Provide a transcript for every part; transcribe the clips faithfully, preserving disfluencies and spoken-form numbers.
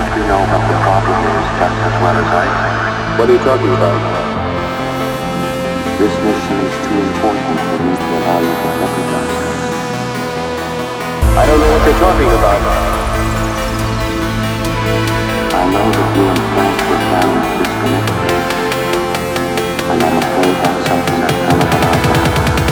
think you know what the problem is just as well as I do. What are you talking about? This mission is too important for me to allow you to recognize it. I don't know what you're talking about. I know that you and Frank were found disconnected, and I'm afraid that's something that none of us are.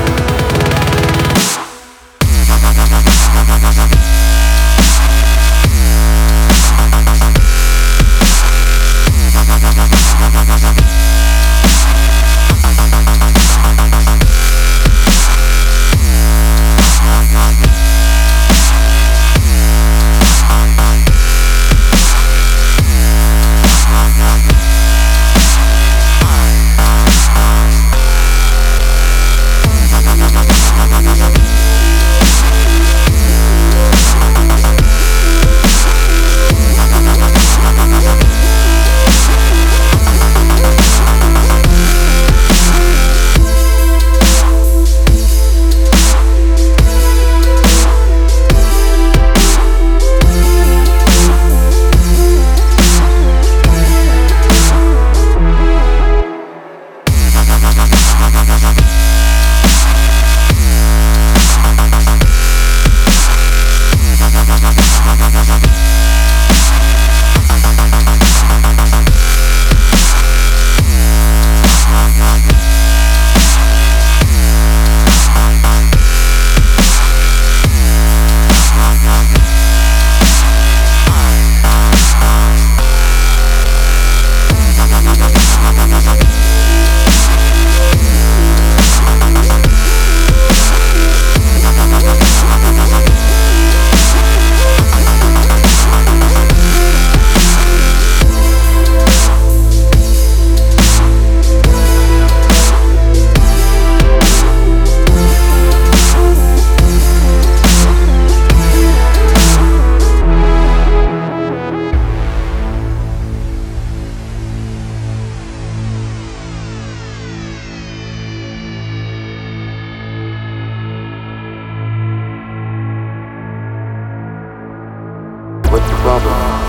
What's the problem?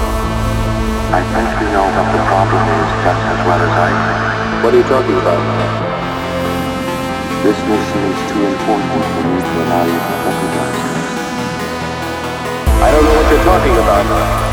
I think you know what the problem is just as well as I do. What are you talking about? This mission is too important for me to allow you to recognize it. I don't know what you're talking about.